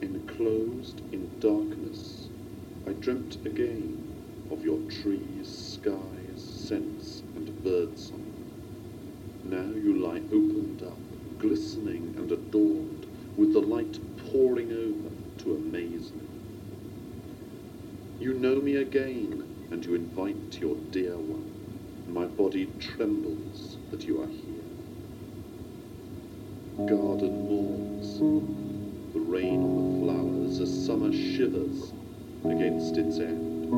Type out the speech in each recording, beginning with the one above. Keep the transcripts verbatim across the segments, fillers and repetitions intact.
Enclosed in darkness, I dreamt again of your trees, skies, scents, and birdsong. Now you lie opened up, glistening and adorned, with the light pouring over to amaze me. You know me again, and you invite your dear one, and my body trembles that you are here. Garden mourns, the rain on the flowers as summer shivers against its end.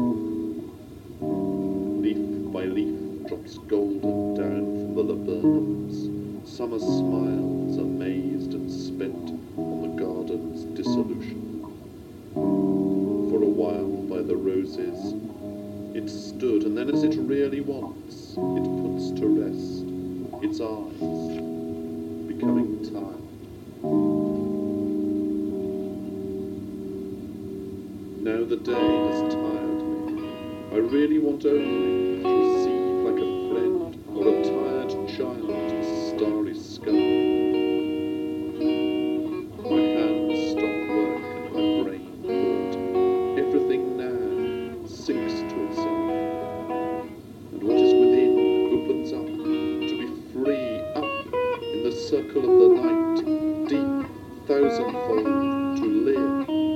Leaf by leaf drops golden down from the laburnums. Summer smiles, amazed and spent on the garden's dissolution. For a while by the roses it stood, and then as it really wants, it puts to rest its eyes, becoming tired. Now the day has tired me. I really want only to receive like a friend or a tired child a starry sky. My hands stop work and my brain thought. Everything now sinks to itself, and what is within opens up to be free, up in the circle of the night, deep, thousandfold, to live.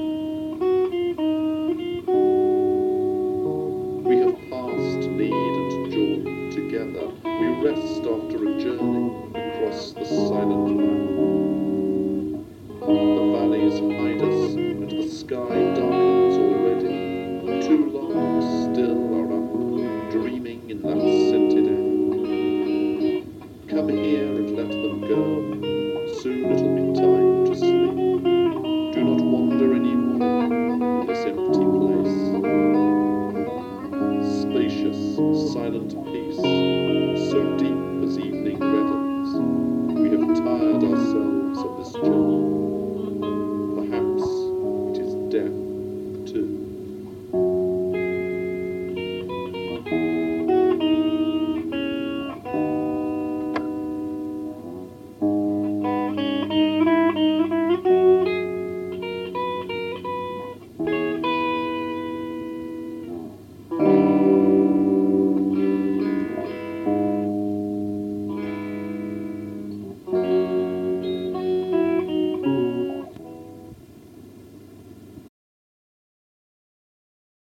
We have passed need and joy together. We rest after a journey across the silent valley. The valleys hide us, and the sky darkens already. Too long still are up, dreaming in that scented air. Come here and let them go.